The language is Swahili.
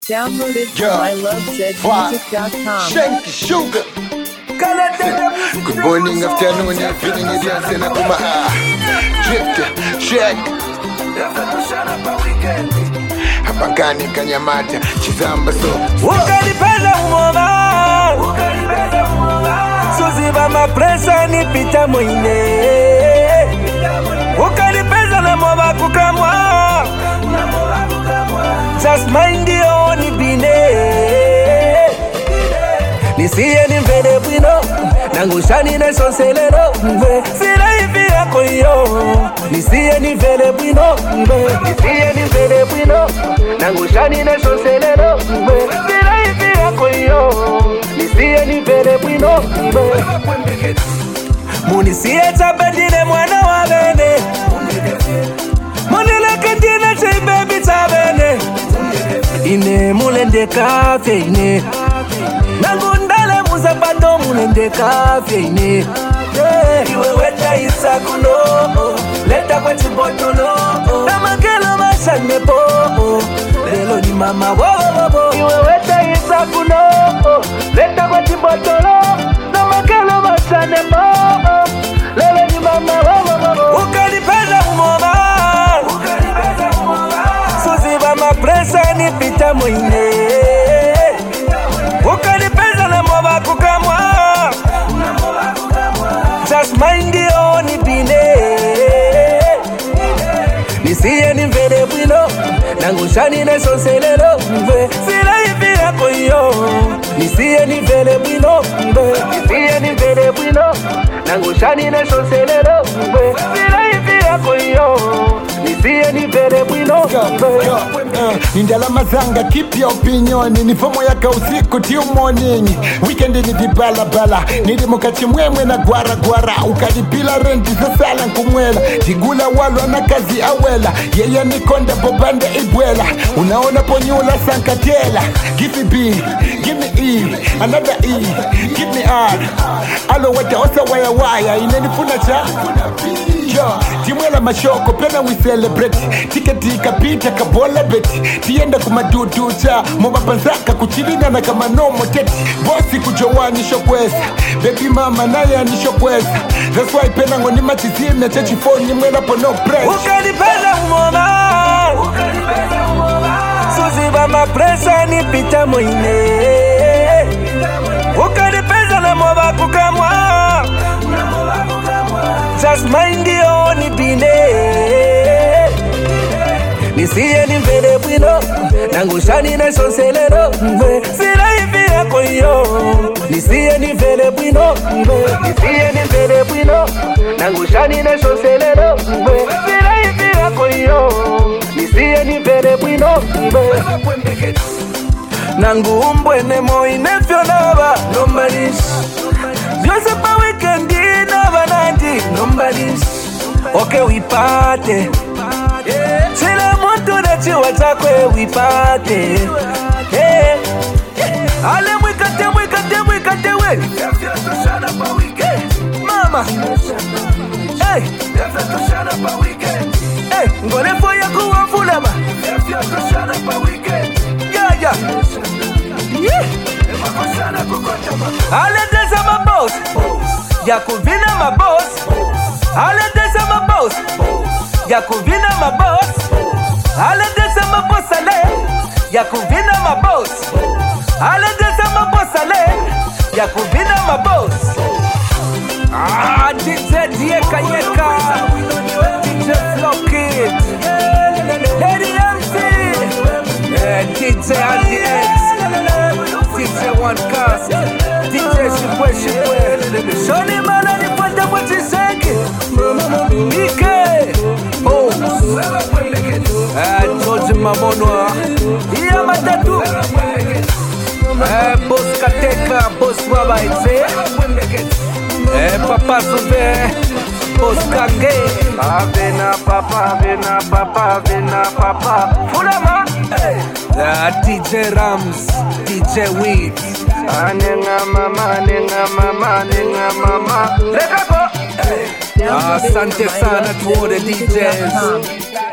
Download it from ilovezmusic.com. Shanky Sugar. Good morning, afternoon, evening, idiot, na kuma check. Hapangani kanyamata chizamba so. Ukanipenda umoma, Suziba mapresa nipita mwine. Ukanipenda na mwa kukamwa, just mind your nibine. Nisiye ni mvede bwino, nangushani na sonselero. Sila hivi yako yo, nisiye ni mvede bwino. Nisiye ni mvede bwino, nangushani na sonselero. Sila hivi yako yo, nisiye ni mvede bwino. Munisiye tabedine mwana wa bene, munile kendine chei baby tabene. Ine mulende kafe ine, nangundale muzapato mulende kafe ine. Iwe weta isakuno, leta kwa chibotolo. Namakelo mashane po, lelo ni mama wowo. Iwe weta isakuno, leta kwa chibotolo. Namakelo mashane po, lelo ni mama wowo. Ukanipenda umoma, Suziba mapresa nipita mwine. Ukanipenda na mwa kukamwa, just mind your nibine. Nisiye ni mvede bwino, nangushani na sonselero. Sila hivi yako yo, nisiye ni mvede bwino. Nisiye ni mvede bwino, nangushani na sonselero. Sila hivi yako yo, nisiye ni mvede bwino. Nindala mazanga, keep your opinion. Nifomo yaka usiku till morning. Weekend ni vibala bala. Nilimuka chimwemwe na gwara gwara. Ukalipila renti sasala nkumwela. Tigula walwa na kazi awela. Yeye ni konda bobande ibwela. Unaona ponyula sankatela. Give me B, give me E, another E, give me R. Alo wata osa waya waya. Inenifuna cha yo, timwela mashoko pena we celebrate. Tiketi ikapita kabola beti. Tienda kumadudu cha Moba panzaka kuchilina na kama nomo teti. Bosi kujowa nishokweza, baby mama naye nishokweza. That's why pena ngoni machizime chechi phone mwela po no press. Ukanipenda umoma, Suziba mapresa nipita mwine. Ukanipenda na mwa kukamwa, just mind your nibine. Nisiye ni mvede bwino, nangushani na sonselero. Sila hivi yako yo, nisiye ni mvede bwino. Nisiye ni mvede bwino, nangushani na sonselero. Sila hivi yako yo, nisiye ni mvede bwino. Nangumbwe nemo inefyo naba, nobody's. Jose pa weekend naba nandi, nobody's. Okay, we party. Sila mtu na chiwa chakwe we party. Ale mwikate we. Mama. Hey. Hey, ngone foya kuwa fulama. Yeah. Ale desa maboss. Ya kuvina maboss. Ale desa maboss. Ya kuvina maboss. Ale desa maboss ale. Ya kuvina maboss. Ale desa maboss ale. Ya kuvina maboss. DJ Dieka Yeka, DJ Flockit, Lady MC, DJ Andy X, DJ One Cast, DJ Shipwe, Shoni Mana nipata kwa chiseki, Ike, George Mamonwa, Iya Matatu, Boss Kateka, Boss Waba Itse, Papa Souve, Boss Kange, Avena Papa, Fulama, DJ Rams, DJ Weeds, Nenga mama, Rekako. Asante sana to all the DJs.